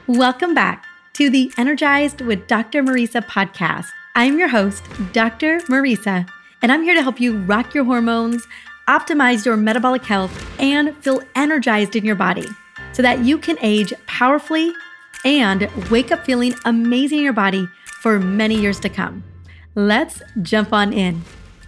Welcome back to the Energized with Dr. Mariza podcast. I'm your host, Dr. Mariza, and I'm here to help you rock your hormones, optimize your metabolic health, and feel energized in your body so that you can age powerfully and wake up feeling amazing in your body for many years to come. Let's jump on in.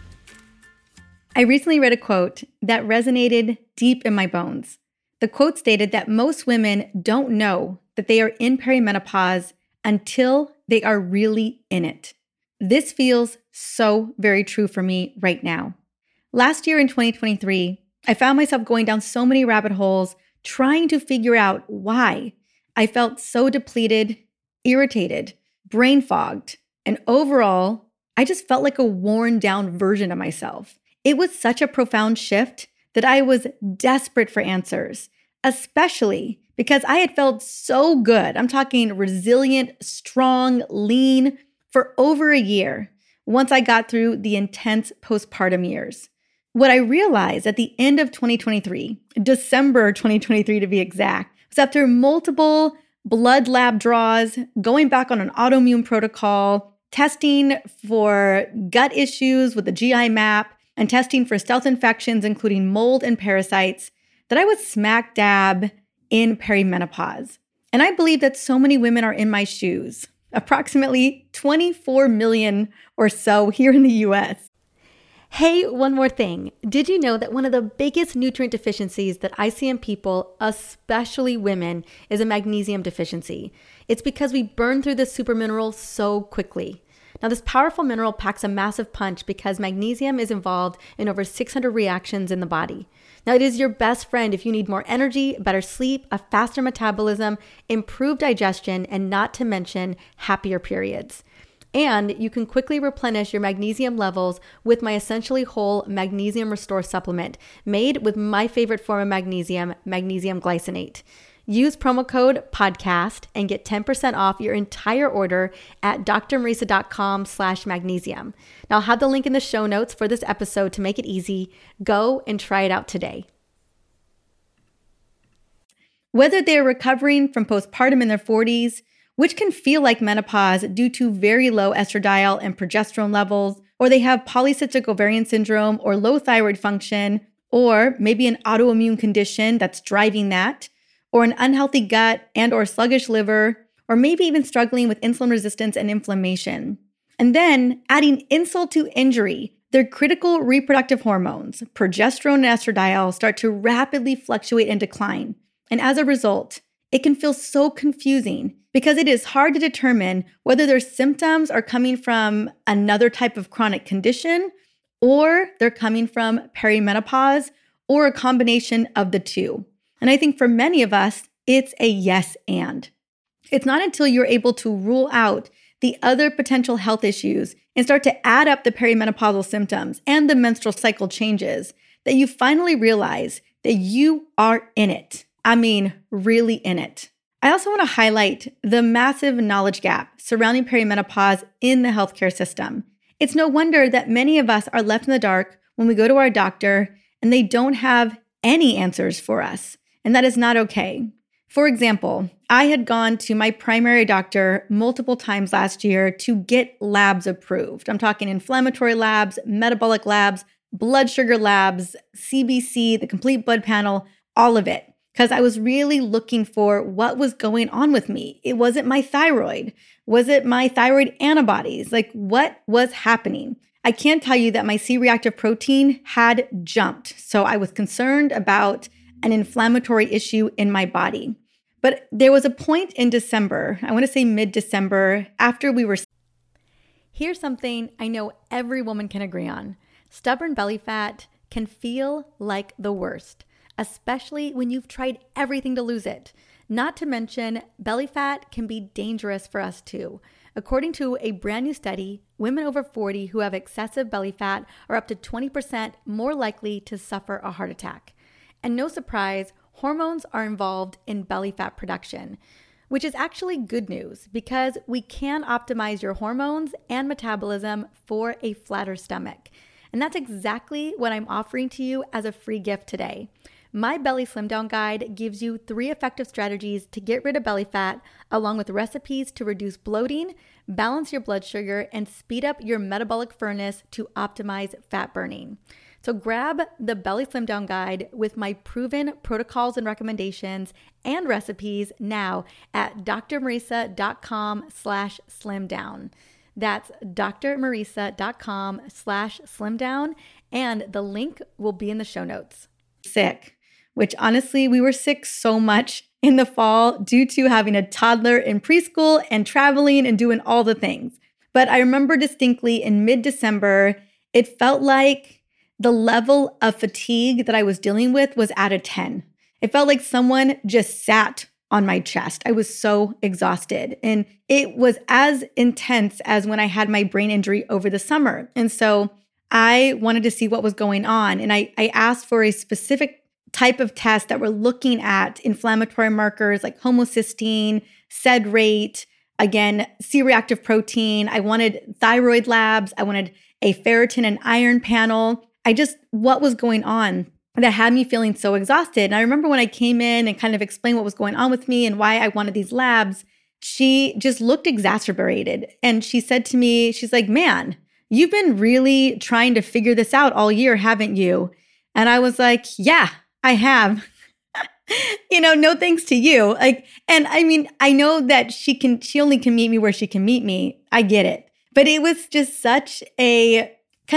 I recently read a quote that resonated deep in my bones. The quote stated that most women don't know that they are in perimenopause until they are really in it. This feels so very true for me right now. Last year in 2023, I found myself going down so many rabbit holes trying to figure out why I felt so depleted, irritated, brain fogged, and overall, I just felt like a worn down version of myself. It was such a profound shift that I was desperate for answers, especially because I had felt so good. I'm talking resilient, strong, lean for over a year once I got through the intense postpartum years. What I realized at the end of 2023, December 2023 to be exact, was after multiple blood lab draws, going back on an autoimmune protocol, testing for gut issues with the GI map, and testing for stealth infections, including mold and parasites, that I was smack dab in perimenopause. And I believe that so many women are in my shoes, approximately 24 million or so here in the US. Hey, one more thing. Did you know that one of the biggest nutrient deficiencies that I see in people, especially women, is a magnesium deficiency? It's because we burn through this super mineral so quickly. Now, this powerful mineral packs a massive punch because magnesium is involved in over 600 reactions in the body. Now, it is your best friend if you need more energy, better sleep, a faster metabolism, improved digestion, and not to mention happier periods. And you can quickly replenish your magnesium levels with my Essentially Whole Magnesium Restore supplement made with my favorite form of magnesium, magnesium glycinate. Use promo code podcast and get 10% off your entire order at drmariza.com/magnesium. Now, I'll have the link in the show notes for this episode to make it easy. Go and try it out today. Whether they're recovering from postpartum in their 40s, which can feel like menopause due to very low estradiol and progesterone levels, or they have polycystic ovarian syndrome or low thyroid function, or maybe an autoimmune condition that's driving that, or an unhealthy gut and or sluggish liver, or maybe even struggling with insulin resistance and inflammation. And then adding insult to injury, their critical reproductive hormones, progesterone and estradiol, start to rapidly fluctuate and decline. And as a result, it can feel so confusing because it is hard to determine whether their symptoms are coming from another type of chronic condition or they're coming from perimenopause or a combination of the two. And I think for many of us, it's a yes and. It's not until you're able to rule out the other potential health issues and start to add up the perimenopausal symptoms and the menstrual cycle changes that you finally realize that you are in it. I mean, really in it. I also want to highlight the massive knowledge gap surrounding perimenopause in the healthcare system. It's no wonder that many of us are left in the dark when we go to our doctor and they don't have any answers for us. And that is not okay. For example, I had gone to my primary doctor multiple times last year to get labs approved. I'm talking inflammatory labs, metabolic labs, blood sugar labs, CBC, the complete blood panel, all of it. Because I was really looking for what was going on with me. It wasn't my thyroid. Was it my thyroid antibodies? Like, what was happening? I can't tell you that my C-reactive protein had jumped. So I was concerned about an inflammatory issue in my body. But there was a point in December, I want to say mid-December, after we were... Here's something I know every woman can agree on. Stubborn belly fat can feel like the worst, especially when you've tried everything to lose it. Not to mention, belly fat can be dangerous for us too. According to a brand new study, women over 40 who have excessive belly fat are up to 20% more likely to suffer a heart attack. And no surprise, hormones are involved in belly fat production, which is actually good news because we can optimize your hormones and metabolism for a flatter stomach. And that's exactly what I'm offering to you as a free gift today. My Belly Slim Down Guide gives you 3 effective strategies to get rid of belly fat, along with recipes to reduce bloating, balance your blood sugar, and speed up your metabolic furnace to optimize fat burning. So grab the Belly Slim Down Guide with my proven protocols and recommendations and recipes now at drmarisa.com/slimdown. That's drmarisa.com/slimdown, and the link will be in the show notes. Sick, which honestly, we were sick so much in the fall due to having a toddler in preschool and traveling and doing all the things. But I remember distinctly in mid-December, it felt like the level of fatigue that I was dealing with was at a 10. It felt like someone just sat on my chest. I was so exhausted. And it was as intense as when I had my brain injury over the summer. And so I wanted to see what was going on. And I asked for a specific type of test that were looking at inflammatory markers like homocysteine, sed rate, again, C-reactive protein. I wanted thyroid labs. I wanted a ferritin and iron panel. What was going on that had me feeling so exhausted. And I remember when I came in and kind of explained what was going on with me and why I wanted these labs, she just looked exacerbated. And she said to me, she's like, "Man, you've been really trying to figure this out all year, haven't you?" And I was like, "Yeah, I have." No thanks to you. And I mean, I know that she only can meet me where she can meet me. I get it. But it was just such a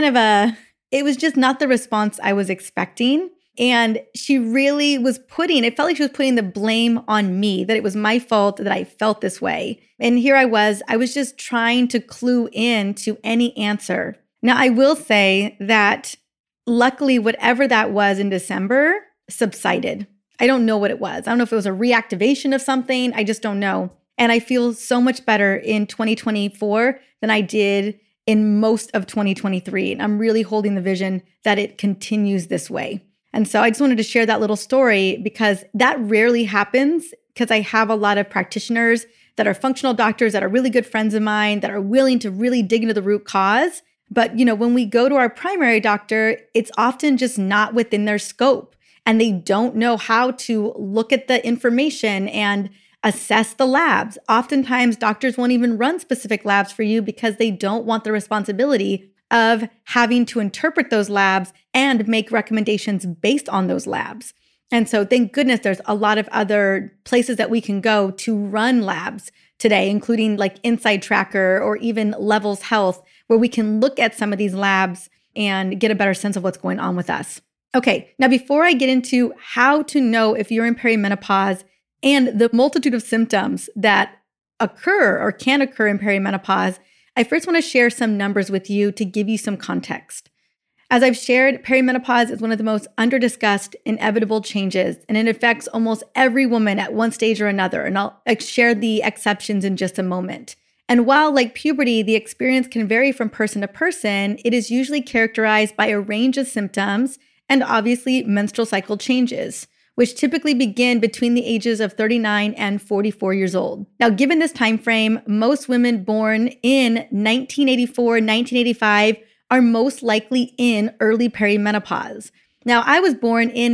it was just not the response I was expecting. And she really it felt like she was putting the blame on me, that it was my fault that I felt this way. And here I was just trying to clue in to any answer. Now, I will say that luckily, whatever that was in December subsided. I don't know what it was. I don't know if it was a reactivation of something. I just don't know. And I feel so much better in 2024 than I did in most of 2023. And I'm really holding the vision that it continues this way. And so I just wanted to share that little story because that rarely happens, because I have a lot of practitioners that are functional doctors that are really good friends of mine that are willing to really dig into the root cause. But, when we go to our primary doctor, it's often just not within their scope, and they don't know how to look at the information and assess the labs. Oftentimes, doctors won't even run specific labs for you because they don't want the responsibility of having to interpret those labs and make recommendations based on those labs. And so thank goodness there's a lot of other places that we can go to run labs today, including like Inside Tracker or even Levels Health, where we can look at some of these labs and get a better sense of what's going on with us. Okay, now before I get into how to know if you're in perimenopause and the multitude of symptoms that occur or can occur in perimenopause, I first want to share some numbers with you to give you some context. As I've shared, perimenopause is one of the most underdiscussed inevitable changes, and it affects almost every woman at one stage or another. And I'll share the exceptions in just a moment. And while, like puberty, the experience can vary from person to person, it is usually characterized by a range of symptoms and obviously menstrual cycle changes, which typically begin between the ages of 39 and 44 years old. Now, given this time frame, most women born in 1984, 1985 are most likely in early perimenopause. Now, I was born in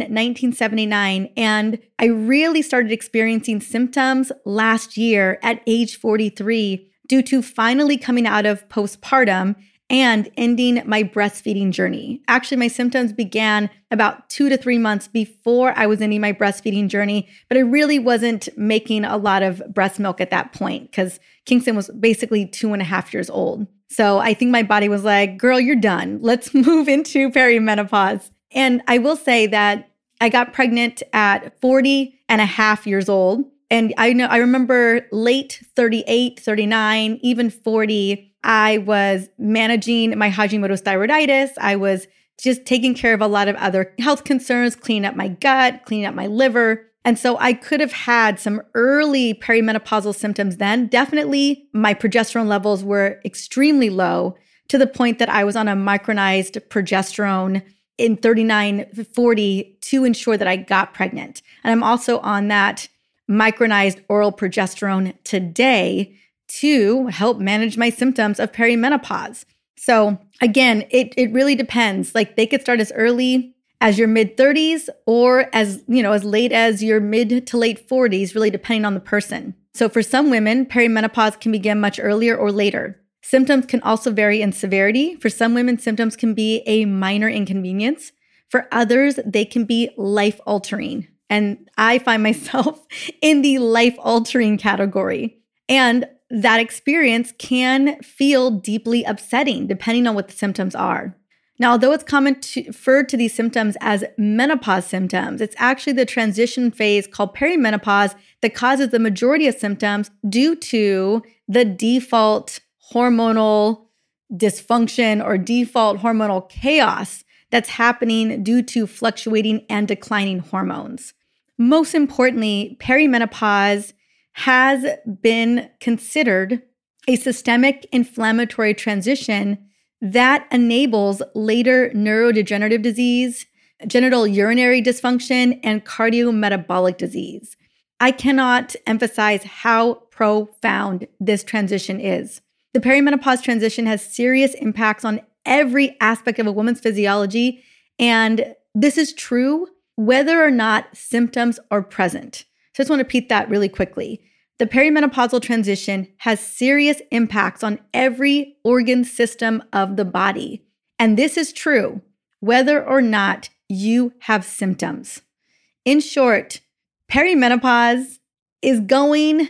1979, and I really started experiencing symptoms last year at age 43 due to finally coming out of postpartum and ending my breastfeeding journey. Actually, my symptoms began about 2 to 3 months before I was ending my breastfeeding journey, but I really wasn't making a lot of breast milk at that point because Kingston was basically 2.5 years old. So I think my body was like, girl, you're done. Let's move into perimenopause. And I will say that I got pregnant at 40.5 years old. And I remember late 38, 39, even 40, I was managing my Hashimoto's thyroiditis. I was just taking care of a lot of other health concerns, cleaning up my gut, cleaning up my liver. And so I could have had some early perimenopausal symptoms then. Definitely my progesterone levels were extremely low to the point that I was on a micronized progesterone in 39, 40 to ensure that I got pregnant. And I'm also on that micronized oral progesterone today to help manage my symptoms of perimenopause. So again, it really depends. Like they could start as early as your mid 30s or as late as your mid to late 40s, really depending on the person. So for some women, perimenopause can begin much earlier or later. Symptoms can also vary in severity. For some women, symptoms can be a minor inconvenience. For others, they can be life-altering. And I find myself in the life-altering category. And that experience can feel deeply upsetting depending on what the symptoms are. Now, although it's common to refer to these symptoms as menopause symptoms, it's actually the transition phase called perimenopause that causes the majority of symptoms due to the default hormonal dysfunction or default hormonal chaos that's happening due to fluctuating and declining hormones. Most importantly, perimenopause has been considered a systemic inflammatory transition that enables later neurodegenerative disease, genital urinary dysfunction, and cardiometabolic disease. I cannot emphasize how profound this transition is. The perimenopause transition has serious impacts on every aspect of a woman's physiology, and this is true whether or not symptoms are present. So I just want to repeat that really quickly. The perimenopausal transition has serious impacts on every organ system of the body. And this is true whether or not you have symptoms. In short, perimenopause is going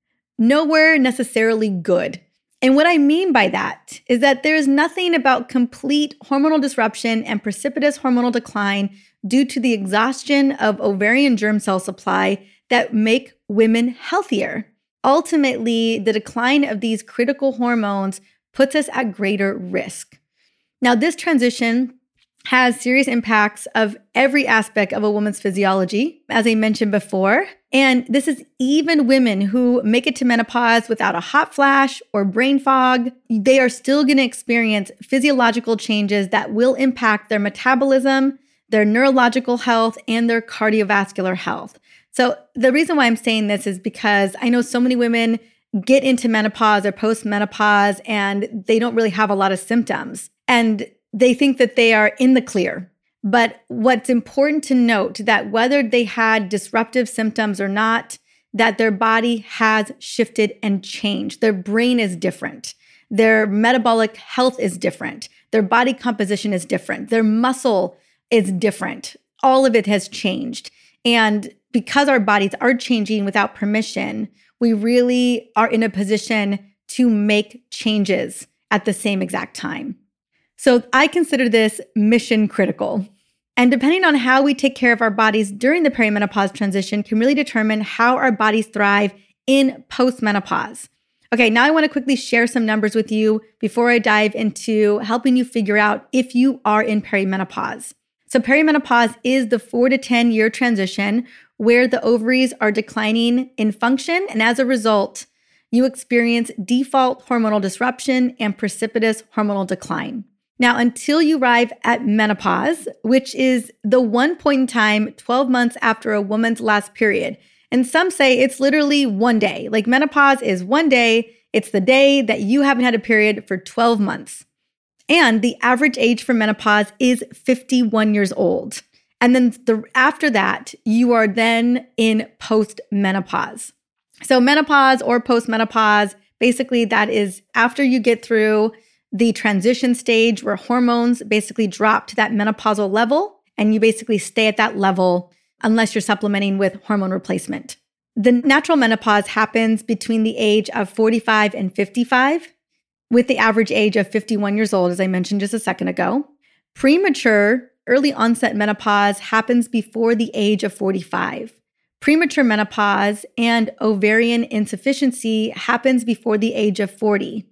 nowhere necessarily good. And what I mean by that is that there is nothing about complete hormonal disruption and precipitous hormonal decline due to the exhaustion of ovarian germ cell supply that make women healthier. Ultimately, the decline of these critical hormones puts us at greater risk. Now, this transition has serious impacts of every aspect of a woman's physiology, as I mentioned before. And this is even women who make it to menopause without a hot flash or brain fog. They are still going to experience physiological changes that will impact their metabolism, their neurological health, and their cardiovascular health. So the reason why I'm saying this is because I know so many women get into menopause or post-menopause and they don't really have a lot of symptoms. And they think that they are in the clear. But what's important to note that whether they had disruptive symptoms or not, that their body has shifted and changed. Their brain is different. Their metabolic health is different. Their body composition is different. Their muscle is different. All of it has changed. And because our bodies are changing without permission, we really are in a position to make changes at the same exact time. So I consider this mission critical. And depending on how we take care of our bodies during the perimenopause transition can really determine how our bodies thrive in postmenopause. Okay, now I want to quickly share some numbers with you before I dive into helping you figure out if you are in perimenopause. So perimenopause is the 4 to 10 year transition where the ovaries are declining in function, and as a result, you experience default hormonal disruption and precipitous hormonal decline. Now, until you arrive at menopause, which is the one point in time 12 months after a woman's last period, and some say it's literally one day. Like menopause is one day. It's the day that you haven't had a period for 12 months. And the average age for menopause is 51 years old. And then after that, you are then in post-menopause. So menopause or post-menopause, basically that is after you get through the transition stage where hormones basically drop to that menopausal level, and you basically stay at that level unless you're supplementing with hormone replacement. The natural menopause happens between the age of 45 and 55, with the average age of 51 years old, as I mentioned just a second ago. Premature early onset menopause happens before the age of 45. Premature menopause and ovarian insufficiency happens before the age of 40.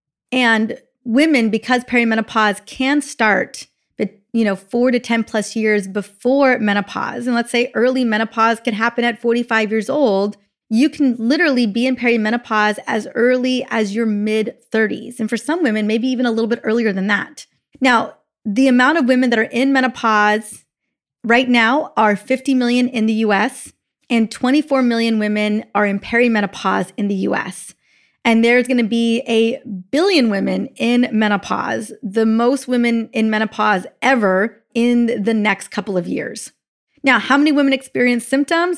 And women, because perimenopause can start, 4 to 10 plus years before menopause, and let's say early menopause can happen at 45 years old, you can literally be in perimenopause as early as your mid-30s. And for some women, maybe even a little bit earlier than that. Now, the amount of women that are in menopause right now are 50 million in the US, and 24 million women are in perimenopause in the US. And there's going to be 1 billion women in menopause, the most women in menopause ever in the next couple of years. Now, how many women experience symptoms?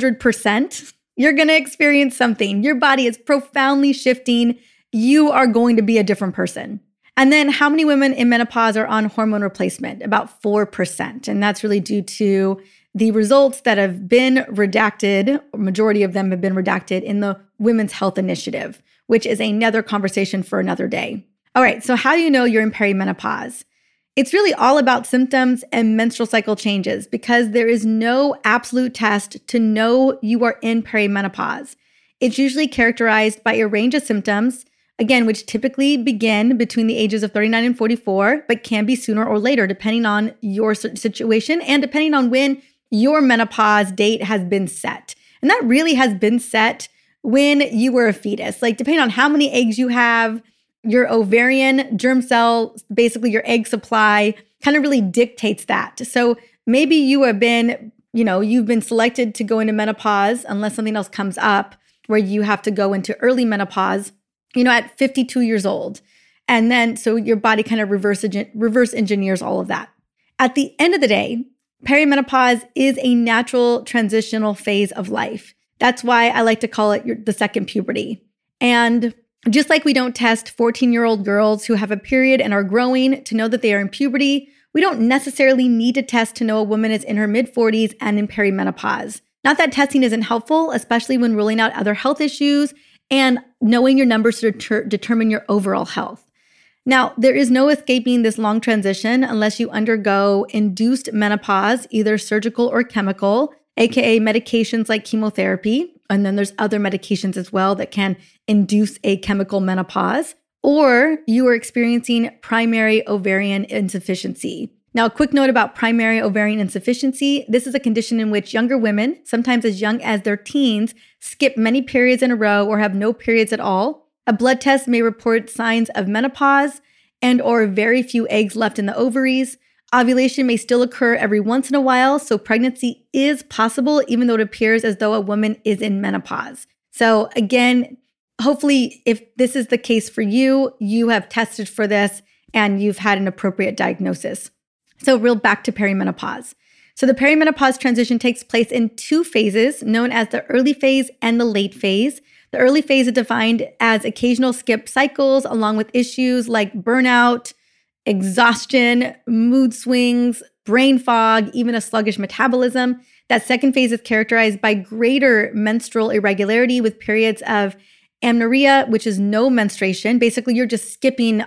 100%. You're going to experience something. Your body is profoundly shifting. You are going to be a different person. And then how many women in menopause are on hormone replacement? About 4%. And that's really due to the results that have been redacted, or majority of them have been redacted in the Women's Health Initiative, which is another conversation for another day. All right, so how do you know you're in perimenopause? It's really all about symptoms and menstrual cycle changes because there is no absolute test to know you are in perimenopause. It's usually characterized by a range of symptoms, again, which typically begin between the ages of 39 and 44, but can be sooner or later depending on your situation and depending on when your menopause date has been set. And that really has been set when you were a fetus. Like depending on how many eggs you have, your ovarian germ cell, basically your egg supply, kind of really dictates that. So maybe you have been, you've been selected to go into menopause unless something else comes up where you have to go into early menopause, at 52 years old. And then so your body kind of reverse engineers all of that. At the end of the day, perimenopause is a natural transitional phase of life. That's why I like to call it the second puberty. And just like we don't test 14-year-old girls who have a period and are growing to know that they are in puberty, we don't necessarily need to test to know a woman is in her mid-40s and in perimenopause. Not that testing isn't helpful, especially when ruling out other health issues and knowing your numbers to determine your overall health. Now, there is no escaping this long transition unless you undergo induced menopause, either surgical or chemical, aka medications like chemotherapy. And then there's other medications as well that can induce a chemical menopause, or you are experiencing primary ovarian insufficiency. Now, a quick note about primary ovarian insufficiency. This is a condition in which younger women, sometimes as young as their teens, skip many periods in a row or have no periods at all. A blood test may report signs of menopause and or very few eggs left in the ovaries. Ovulation may still occur every once in a while, so pregnancy is possible even though it appears as though a woman is in menopause. So again, hopefully if this is the case for you, you have tested for this and you've had an appropriate diagnosis. So real back to perimenopause. So the perimenopause transition takes place in two phases known as the early phase and the late phase. The early phase is defined as occasional skip cycles along with issues like burnout, exhaustion, mood swings, brain fog, even a sluggish metabolism. That second phase is characterized by greater menstrual irregularity with periods of amenorrhea, which is no menstruation. Basically, you're skipping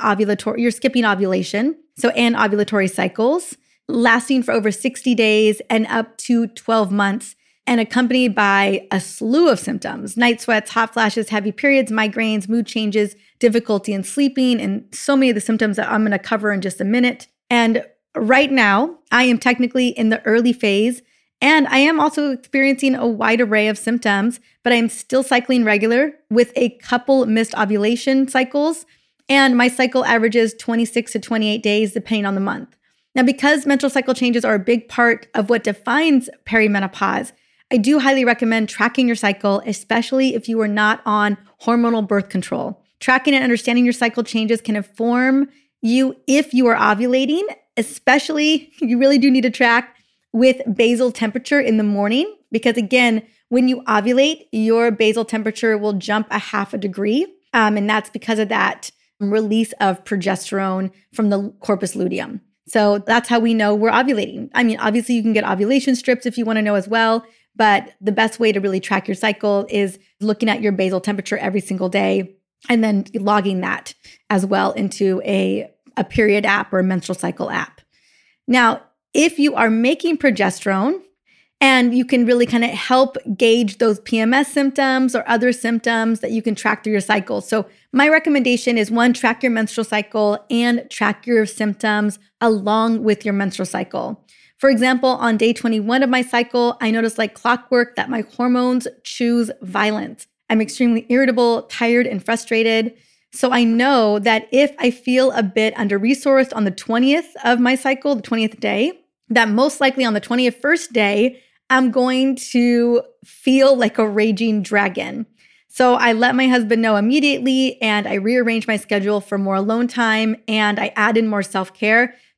ovulation. So anovulatory cycles lasting for over 60 days and up to 12 months and accompanied by a slew of symptoms: night sweats, hot flashes, heavy periods, migraines, mood changes, difficulty in sleeping, and so many of the symptoms that I'm going to cover in just a minute. And right now, I am technically in the early phase, and I am also experiencing a wide array of symptoms, but I'm still cycling regular with a couple missed ovulation cycles, and my cycle averages 26 to 28 days depending on the month. Now, because menstrual cycle changes are a big part of what defines perimenopause, I do highly recommend tracking your cycle, especially if you are not on hormonal birth control. Tracking and understanding your cycle changes can inform you if you are ovulating, especially you really do need to track with basal temperature in the morning, because again, when you ovulate, your basal temperature will jump a half a degree. And that's because of that release of progesterone from the corpus luteum. So that's how we know we're ovulating. I mean, obviously you can get ovulation strips if you want to know as well, but the best way to really track your cycle is looking at your basal temperature every single day and then logging that as well into a period app or a menstrual cycle app. Now, if you are making progesterone and you can really kind of help gauge those PMS symptoms or other symptoms that you can track through your cycle. So my recommendation is 1, track your menstrual cycle and track your symptoms along with your menstrual cycle. For example, on day 21 of my cycle, I noticed like clockwork that my hormones choose violence. I'm extremely irritable, tired, and frustrated. So I know that if I feel a bit under-resourced on the 20th of my cycle, the 20th day, that most likely on the 21st day, I'm going to feel like a raging dragon. So I let my husband know immediately and I rearranged my schedule for more alone time and I add in more self-care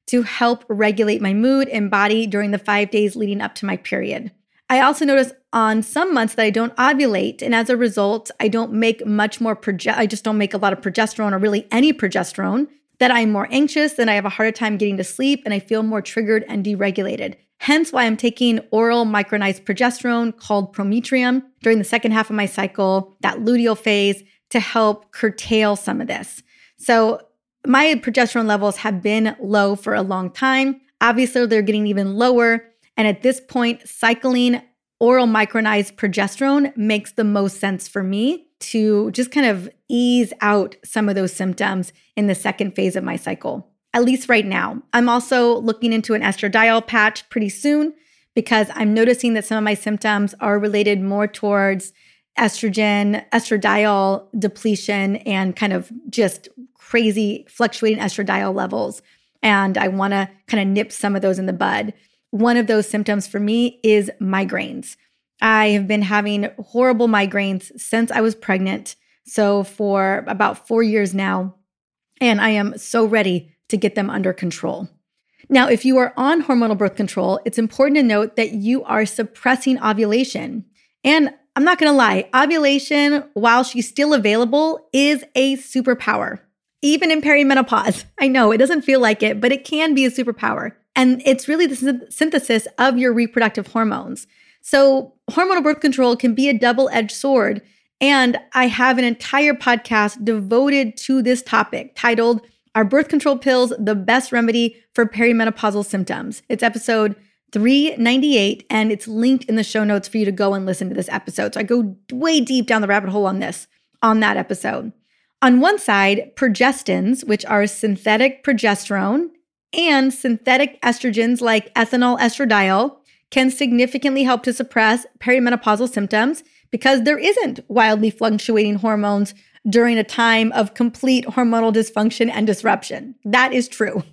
to help regulate my mood and body during the 5 days leading up to my period. I also notice on some months that I don't ovulate, and as a result, I don't make much more I just don't make a lot of progesterone or really any progesterone, that I'm more anxious and I have a harder time getting to sleep and I feel more triggered and deregulated. Hence why I'm taking oral micronized progesterone called Prometrium during the second half of my cycle, that luteal phase, to help curtail some of this. So my progesterone levels have been low for a long time. Obviously, they're getting even lower. And at this point, cycling oral micronized progesterone makes the most sense for me to just kind of ease out some of those symptoms in the second phase of my cycle, at least right now. I'm also looking into an estradiol patch pretty soon because I'm noticing that some of my symptoms are related more towards estradiol depletion and kind of just crazy fluctuating estradiol levels. And I want to kind of nip some of those in the bud. One of those symptoms for me is migraines. I have been having horrible migraines since I was pregnant. So for about 4 years now, and I am so ready to get them under control. Now, if you are on hormonal birth control, it's important to note that you are suppressing ovulation. And I'm not going to lie, ovulation, while she's still available, is a superpower. Even in perimenopause. I know it doesn't feel like it, but it can be a superpower. And it's really the synthesis of your reproductive hormones. So hormonal birth control can be a double-edged sword. And I have an entire podcast devoted to this topic titled, Are Birth Control Pills the Best Remedy for Perimenopausal Symptoms? It's episode 398, and it's linked in the show notes for you to go and listen to this episode. So I go way deep down the rabbit hole on that episode. On one side, progestins, which are synthetic progesterone, and synthetic estrogens like ethinyl estradiol can significantly help to suppress perimenopausal symptoms because there isn't wildly fluctuating hormones during a time of complete hormonal dysfunction and disruption. That is true.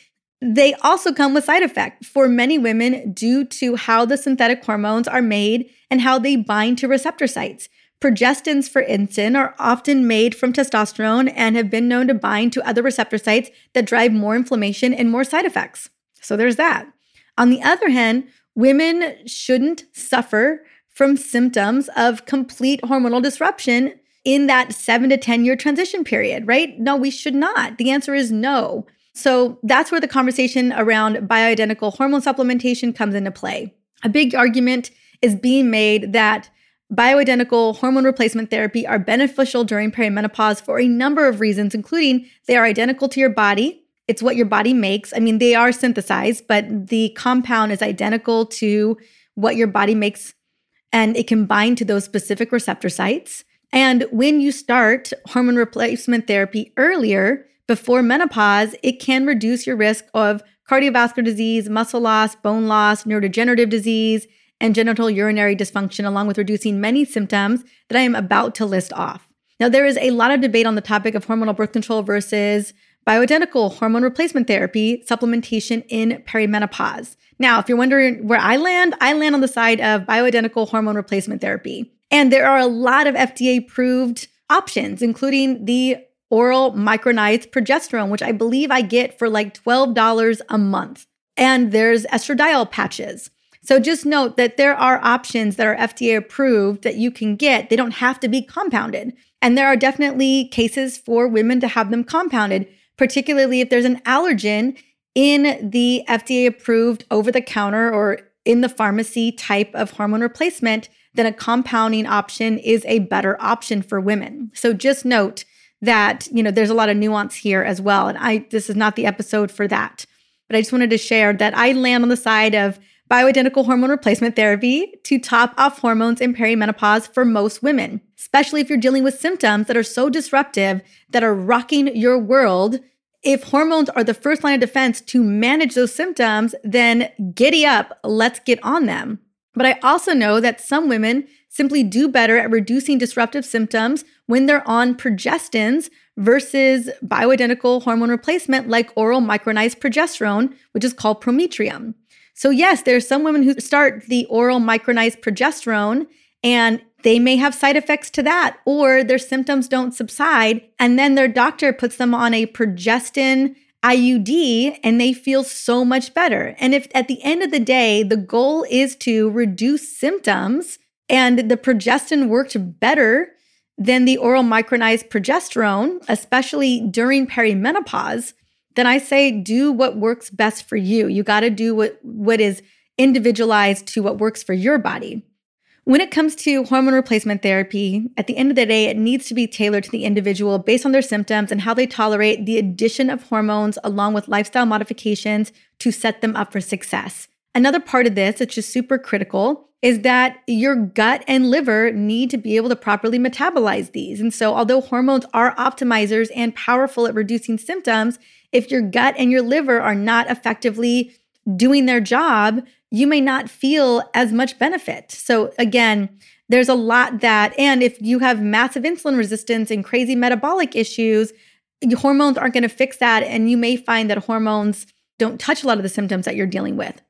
They also come with side effects for many women due to how the synthetic hormones are made and how they bind to receptor sites. Progestins, for instance, are often made from testosterone and have been known to bind to other receptor sites that drive more inflammation and more side effects. So there's that. On the other hand, women shouldn't suffer from symptoms of complete hormonal disruption in that 7 to 10 year transition period, right? No, we should not. The answer is no. So that's where the conversation around bioidentical hormone supplementation comes into play. A big argument is being made that bioidentical hormone replacement therapy are beneficial during perimenopause for a number of reasons, including they are identical to your body. It's what your body makes. I mean, they are synthesized, but the compound is identical to what your body makes, and it can bind to those specific receptor sites. And when you start hormone replacement therapy earlier, before menopause, it can reduce your risk of cardiovascular disease, muscle loss, bone loss, neurodegenerative disease, and genital urinary dysfunction, along with reducing many symptoms that I am about to list off. Now, there is a lot of debate on the topic of hormonal birth control versus bioidentical hormone replacement therapy supplementation in perimenopause. Now, if you're wondering where I land on the side of bioidentical hormone replacement therapy. And there are a lot of FDA-approved options, including the oral micronized progesterone, which I believe I get for like $12 a month. And there's estradiol patches. So just note that there are options that are FDA approved that you can get. They don't have to be compounded. And there are definitely cases for women to have them compounded, particularly if there's an allergen in the FDA approved over-the-counter or in the pharmacy type of hormone replacement, then a compounding option is a better option for women. So just note that, there's a lot of nuance here as well. And this is not the episode for that. But I just wanted to share that I land on the side of bioidentical hormone replacement therapy to top off hormones in perimenopause for most women, especially if you're dealing with symptoms that are so disruptive that are rocking your world. If hormones are the first line of defense to manage those symptoms, then giddy up, let's get on them. But I also know that some women simply do better at reducing disruptive symptoms when they're on progestins versus bioidentical hormone replacement like oral micronized progesterone, which is called Prometrium. So yes, there are some women who start the oral micronized progesterone and they may have side effects to that, or their symptoms don't subside, and then their doctor puts them on a progestin IUD and they feel so much better. And if at the end of the day, the goal is to reduce symptoms and the progestin worked better than the oral micronized progesterone, especially during perimenopause, then I say do what works best for you. You got to do what is individualized to what works for your body. When it comes to hormone replacement therapy, at the end of the day, it needs to be tailored to the individual based on their symptoms and how they tolerate the addition of hormones along with lifestyle modifications to set them up for success. Another part of this, which is super critical, is that your gut and liver need to be able to properly metabolize these. And so although hormones are optimizers and powerful at reducing symptoms, if your gut and your liver are not effectively doing their job, you may not feel as much benefit. So again, there's a lot that, and if you have massive insulin resistance and crazy metabolic issues, hormones aren't going to fix that. And you may find that hormones don't touch a lot of the symptoms that you're dealing with.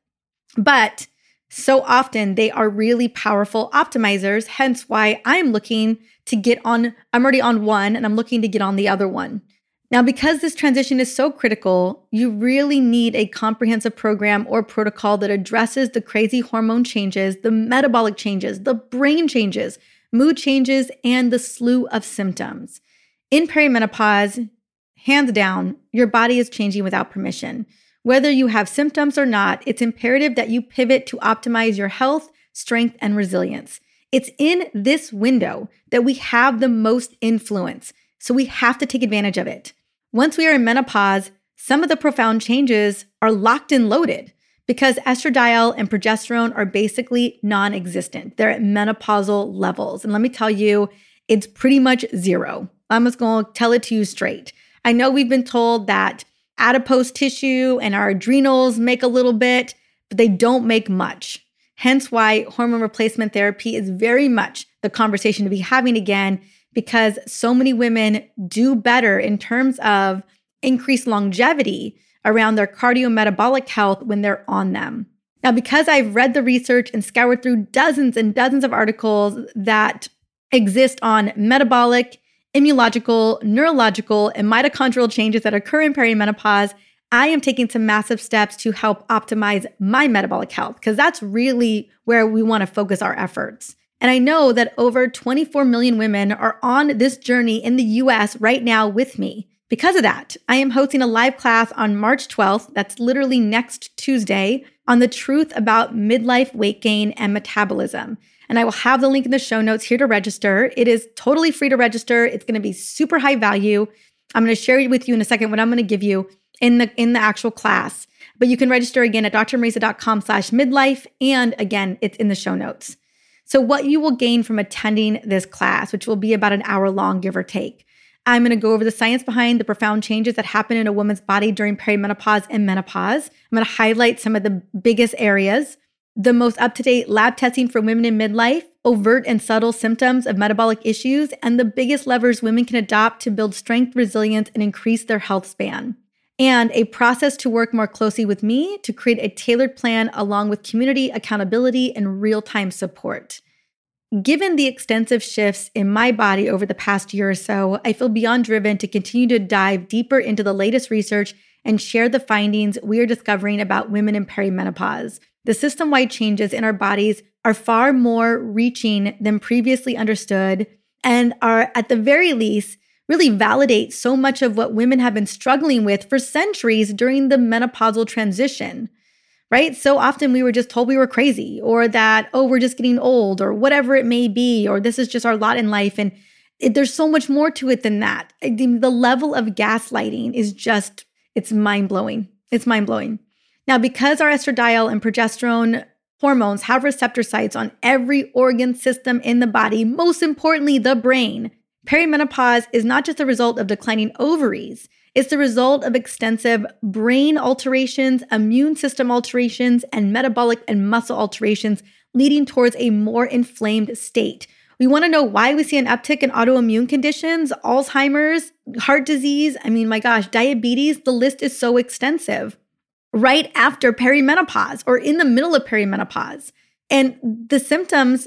But so often they are really powerful optimizers, hence why I'm looking to get on, I'm already on one and I'm looking to get on the other one. Now, because this transition is so critical, you really need a comprehensive program or protocol that addresses the crazy hormone changes, the metabolic changes, the brain changes, mood changes, and the slew of symptoms. In perimenopause, hands down, your body is changing without permission. Whether you have symptoms or not, it's imperative that you pivot to optimize your health, strength, and resilience. It's in this window that we have the most influence, so we have to take advantage of it. Once we are in menopause, some of the profound changes are locked and loaded because estradiol and progesterone are basically non-existent. They're at menopausal levels. And let me tell you, it's pretty much zero. I'm just going to tell it to you straight. I know we've been told that adipose tissue and our adrenals make a little bit, but they don't make much. Hence why hormone replacement therapy is very much the conversation to be having again, because so many women do better in terms of increased longevity around their cardiometabolic health when they're on them. Now, because I've read the research and scoured through dozens and dozens of articles that exist on metabolic, immunological, neurological, and mitochondrial changes that occur in perimenopause, I am taking some massive steps to help optimize my metabolic health, because that's really where we want to focus our efforts. And I know that over 24 million women are on this journey in the US right now with me. Because of that, I am hosting a live class on March 12th, that's literally next Tuesday, on the truth about midlife weight gain and metabolism. And I will have the link in the show notes here to register. It is totally free to register. It's going to be super high value. I'm going to share with you in a second what I'm going to give you in the actual class. But you can register again at drmariza.com/midlife. And again, it's in the show notes. So what you will gain from attending this class, which will be about an hour long, give or take. I'm going to go over the science behind the profound changes that happen in a woman's body during perimenopause and menopause. I'm going to highlight some of the biggest areas, the most up-to-date lab testing for women in midlife, overt and subtle symptoms of metabolic issues, and the biggest levers women can adopt to build strength, resilience, and increase their health span. And a process to work more closely with me to create a tailored plan along with community accountability and real-time support. Given the extensive shifts in my body over the past year or so, I feel beyond driven to continue to dive deeper into the latest research and share the findings we are discovering about women in perimenopause. The system-wide changes in our bodies are far more reaching than previously understood and are, at the very least, really validate so much of what women have been struggling with for centuries during the menopausal transition, right? So often we were just told we were crazy or that, oh, we're just getting old or whatever it may be, or this is just our lot in life. And there's so much more to it than that. The level of gaslighting is just, it's mind-blowing. It's mind-blowing. Now, because our estradiol and progesterone hormones have receptor sites on every organ system in the body, most importantly, the brain, perimenopause is not just the result of declining ovaries. It's the result of extensive brain alterations, immune system alterations, and metabolic and muscle alterations, leading towards a more inflamed state. We want to know why we see an uptick in autoimmune conditions, Alzheimer's, heart disease. I mean, my gosh, diabetes, the list is so extensive. Right after perimenopause or in the middle of perimenopause. And the symptoms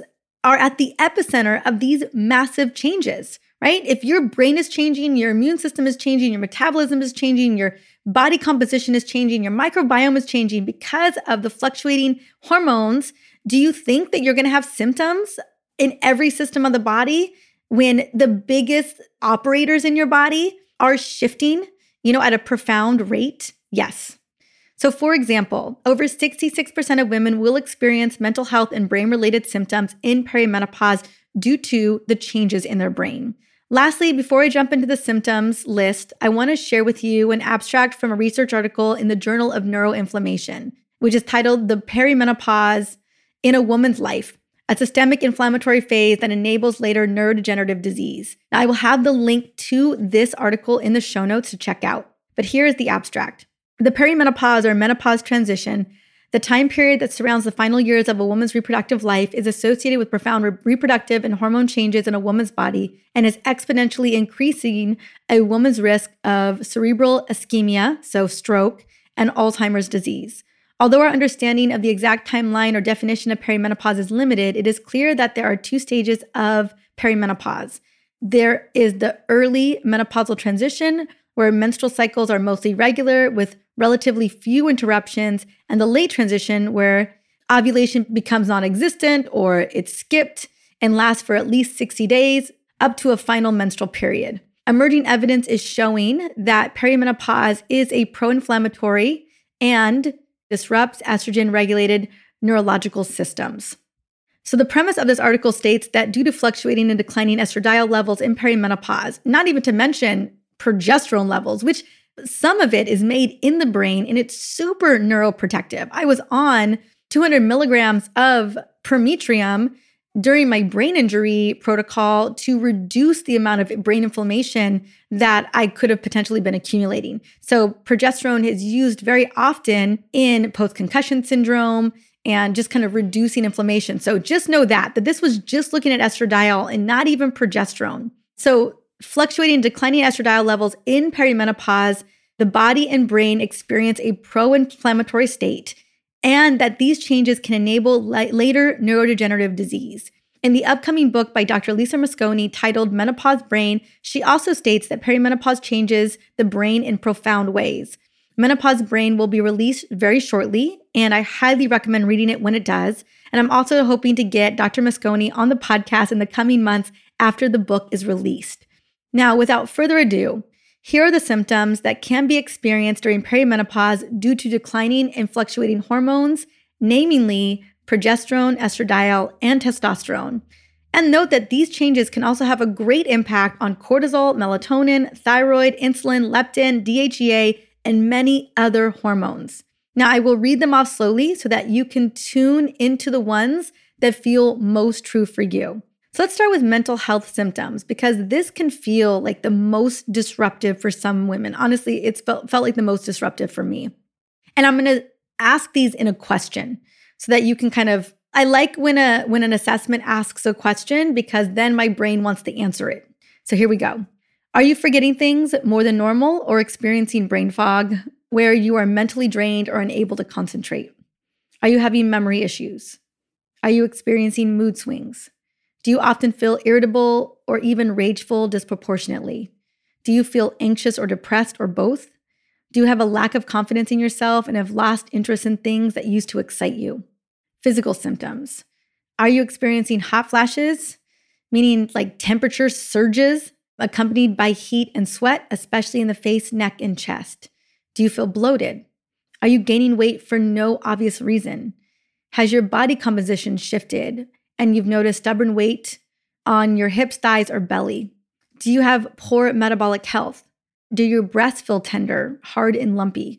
are at the epicenter of these massive changes, right? If your brain is changing, your immune system is changing, your metabolism is changing, your body composition is changing, your microbiome is changing because of the fluctuating hormones, do you think that you're going to have symptoms in every system of the body when the biggest operators in your body are shifting, at a profound rate? Yes. So for example, over 66% of women will experience mental health and brain-related symptoms in perimenopause due to the changes in their brain. Lastly, before I jump into the symptoms list, I want to share with you an abstract from a research article in the Journal of Neuroinflammation, which is titled "The Perimenopause in a Woman's Life, a Systemic Inflammatory Phase that Enables Later Neurodegenerative Disease." Now, I will have the link to this article in the show notes to check out. But here is the abstract. The perimenopause or menopause transition, the time period that surrounds the final years of a woman's reproductive life, is associated with profound reproductive and hormone changes in a woman's body and is exponentially increasing a woman's risk of cerebral ischemia, so stroke, and Alzheimer's disease. Although our understanding of the exact timeline or definition of perimenopause is limited, it is clear that there are two stages of perimenopause. There is the early menopausal transition, where menstrual cycles are mostly regular with relatively few interruptions, and the late transition, where ovulation becomes non-existent or it's skipped and lasts for at least 60 days up to a final menstrual period. Emerging evidence is showing that perimenopause is a pro-inflammatory and disrupts estrogen-regulated neurological systems. So the premise of this article states that due to fluctuating and declining estradiol levels in perimenopause, not even to mention progesterone levels, which some of it is made in the brain and it's super neuroprotective. I was on 200 milligrams of permetrium during my brain injury protocol to reduce the amount of brain inflammation that I could have potentially been accumulating. So progesterone is used very often in post-concussion syndrome and just kind of reducing inflammation. So just know that this was just looking at estradiol and not even progesterone. So fluctuating and declining estradiol levels in perimenopause, the body and brain experience a pro-inflammatory state, and that these changes can enable later neurodegenerative disease. In the upcoming book by Dr. Lisa Mosconi titled Menopause Brain, she also states that perimenopause changes the brain in profound ways. Menopause Brain will be released very shortly, and I highly recommend reading it when it does. And I'm also hoping to get Dr. Mosconi on the podcast in the coming months after the book is released. Now, without further ado, here are the symptoms that can be experienced during perimenopause due to declining and fluctuating hormones, namely progesterone, estradiol, and testosterone. And note that these changes can also have a great impact on cortisol, melatonin, thyroid, insulin, leptin, DHEA, and many other hormones. Now, I will read them off slowly so that you can tune into the ones that feel most true for you. So let's start with mental health symptoms, because this can feel like the most disruptive for some women. Honestly, it's felt like the most disruptive for me. And I'm going to ask these in a question so that you can I like when an assessment asks a question, because then my brain wants to answer it. So here we go. Are you forgetting things more than normal or experiencing brain fog where you are mentally drained or unable to concentrate? Are you having memory issues? Are you experiencing mood swings? Do you often feel irritable or even rageful disproportionately? Do you feel anxious or depressed or both? Do you have a lack of confidence in yourself and have lost interest in things that used to excite you? Physical symptoms. Are you experiencing hot flashes, meaning like temperature surges accompanied by heat and sweat, especially in the face, neck, and chest? Do you feel bloated? Are you gaining weight for no obvious reason? Has your body composition shifted and you've noticed stubborn weight on your hips, thighs, or belly? Do you have poor metabolic health? Do your breasts feel tender, hard, and lumpy?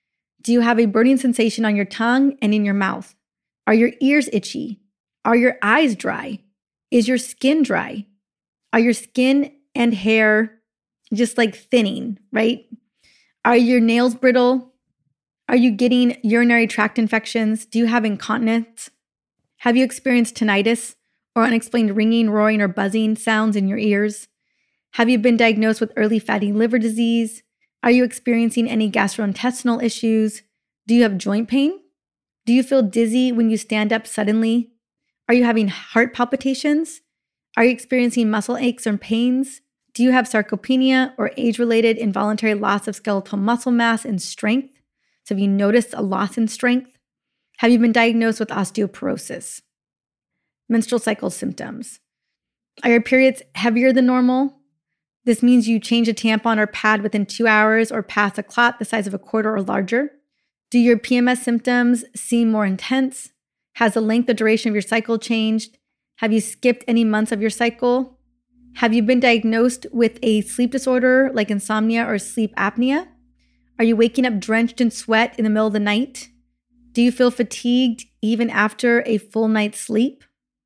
Do you have a burning sensation on your tongue and in your mouth? Are your ears itchy? Are your eyes dry? Is your skin dry? Are your skin and hair just like thinning, right? Are your nails brittle? Are you getting urinary tract infections? Do you have incontinence? Have you experienced tinnitus or unexplained ringing, roaring, or buzzing sounds in your ears? Have you been diagnosed with early fatty liver disease? Are you experiencing any gastrointestinal issues? Do you have joint pain? Do you feel dizzy when you stand up suddenly? Are you having heart palpitations? Are you experiencing muscle aches or pains? Do you have sarcopenia or age-related involuntary loss of skeletal muscle mass and strength? So have you noticed a loss in strength? Have you been diagnosed with osteoporosis? Menstrual cycle symptoms. Are your periods heavier than normal? This means you change a tampon or pad within 2 hours or pass a clot the size of a quarter or larger. Do your PMS symptoms seem more intense? Has the length or duration of your cycle changed? Have you skipped any months of your cycle? Have you been diagnosed with a sleep disorder like insomnia or sleep apnea? Are you waking up drenched in sweat in the middle of the night? Do you feel fatigued even after a full night's sleep?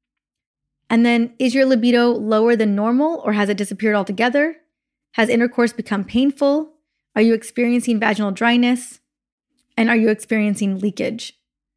And then, is your libido lower than normal or has it disappeared altogether? Has intercourse become painful? Are you experiencing vaginal dryness? And are you experiencing leakage?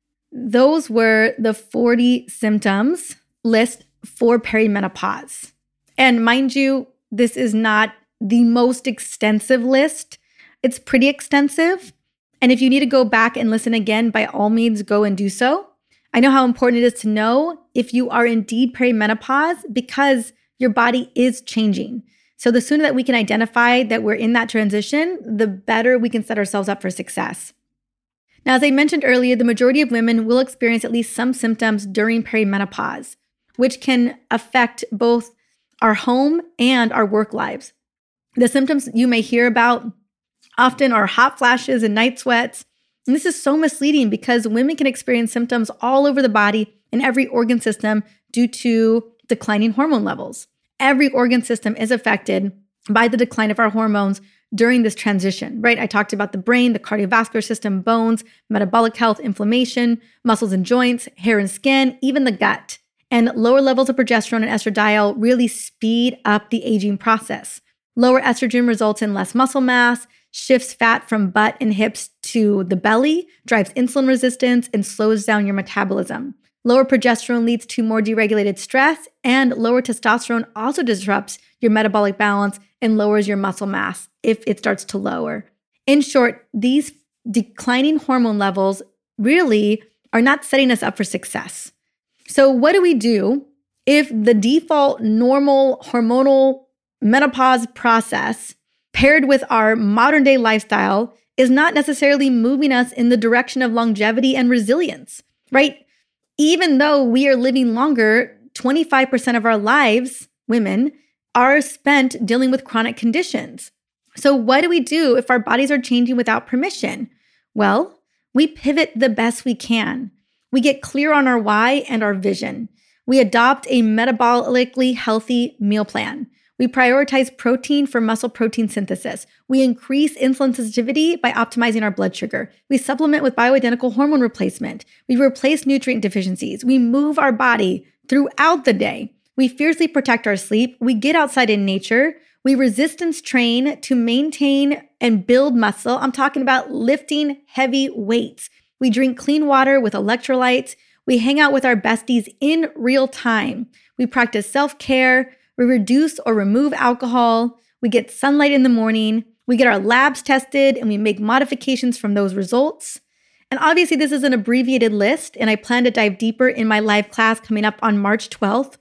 Those were the 40 symptoms list for perimenopause. And mind you, this is not the most extensive list. It's pretty extensive. And if you need to go back and listen again, by all means, go and do so. I know how important it is to know if you are indeed perimenopause because your body is changing. So the sooner that we can identify that we're in that transition, the better we can set ourselves up for success. Now, as I mentioned earlier, the majority of women will experience at least some symptoms during perimenopause, which can affect both our home and our work lives. The symptoms you may hear about often are hot flashes and night sweats. And this is so misleading because women can experience symptoms all over the body in every organ system due to declining hormone levels. Every organ system is affected by the decline of our hormones during this transition, right? I talked about the brain, the cardiovascular system, bones, metabolic health, inflammation, muscles and joints, hair and skin, even the gut. And lower levels of progesterone and estradiol really speed up the aging process. Lower estrogen results in less muscle mass, shifts fat from butt and hips to the belly, drives insulin resistance, and slows down your metabolism. Lower progesterone leads to more deregulated stress, and lower testosterone also disrupts your metabolic balance and lowers your muscle mass if it starts to lower. In short, these declining hormone levels really are not setting us up for success. So what do we do if the default normal hormonal menopause process paired with our modern day lifestyle is not necessarily moving us in the direction of longevity and resilience, right? Even though we are living longer, 25% of our lives, women, are spent dealing with chronic conditions. So what do we do if our bodies are changing without permission? Well, we pivot the best we can. We get clear on our why and our vision. We adopt a metabolically healthy meal plan. We prioritize protein for muscle protein synthesis. We increase insulin sensitivity by optimizing our blood sugar. We supplement with bioidentical hormone replacement. We replace nutrient deficiencies. We move our body throughout the day. We fiercely protect our sleep. We get outside in nature. We resistance train to maintain and build muscle. I'm talking about lifting heavy weights. We drink clean water with electrolytes. We hang out with our besties in real time. We practice self-care. We reduce or remove alcohol. We get sunlight in the morning. We get our labs tested and we make modifications from those results. And obviously this is an abbreviated list and I plan to dive deeper in my live class coming up on March 12th.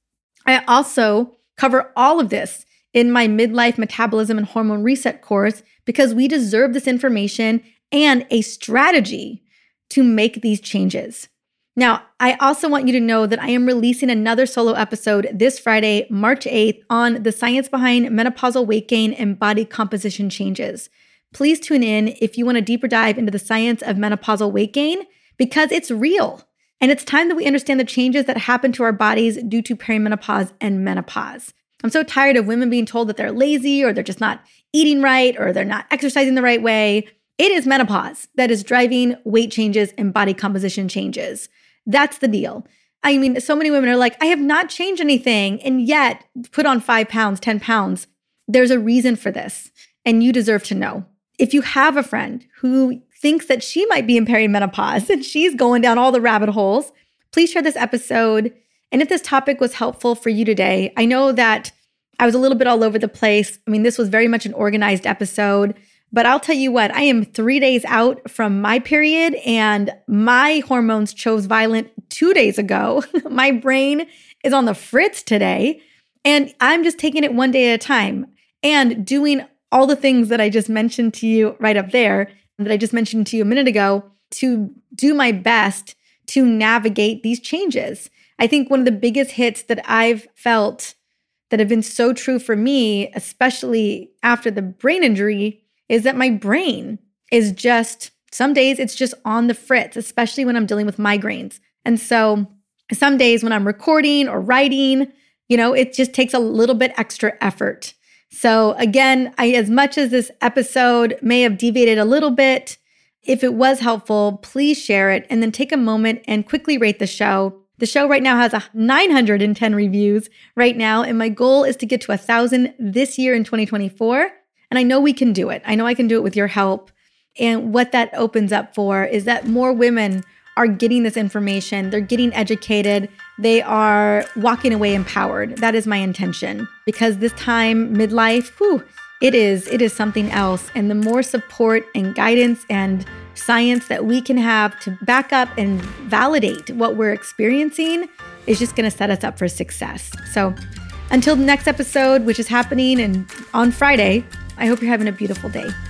I also cover all of this in my midlife metabolism and hormone reset course because we deserve this information and a strategy to make these changes. Now, I also want you to know that I am releasing another solo episode this Friday, March 8th, on the science behind menopausal weight gain and body composition changes. Please tune in if you want a deeper dive into the science of menopausal weight gain because it's real. And it's time that we understand the changes that happen to our bodies due to perimenopause and menopause. I'm so tired of women being told that they're lazy or they're just not eating right or they're not exercising the right way. It is menopause that is driving weight changes and body composition changes. That's the deal. I mean, so many women are like, I have not changed anything and yet put on 5 pounds, 10 pounds. There's a reason for this and you deserve to know. If you have a friend who thinks that she might be in perimenopause and she's going down all the rabbit holes, please share this episode. And if this topic was helpful for you today, I know that I was a little bit all over the place. I mean, this was very much an organized episode, but I'll tell you what, I am 3 days out from my period and my hormones chose violent 2 days ago. My brain is on the fritz today, and I'm just taking it one day at a time and doing all the things that I just mentioned to you right up there, that I just mentioned to you a minute ago, to do my best to navigate these changes. I think one of the biggest hits that I've felt that have been so true for me, especially after the brain injury, is that my brain is just, some days it's just on the fritz, especially when I'm dealing with migraines. And so some days when I'm recording or writing, it just takes a little bit extra effort. So again, as much as this episode may have deviated a little bit, if it was helpful, please share it and then take a moment and quickly rate the show. The show right now has 910 reviews right now, and my goal is to get to 1,000 this year in 2024. And I know we can do it. I know I can do it with your help. And what that opens up for is that more women are getting this information. They're getting educated. They are walking away empowered. That is my intention, because this time, midlife, it is something else. And the more support and guidance and science that we can have to back up and validate what we're experiencing is just going to set us up for success. So until the next episode, which is happening on Friday, I hope you're having a beautiful day.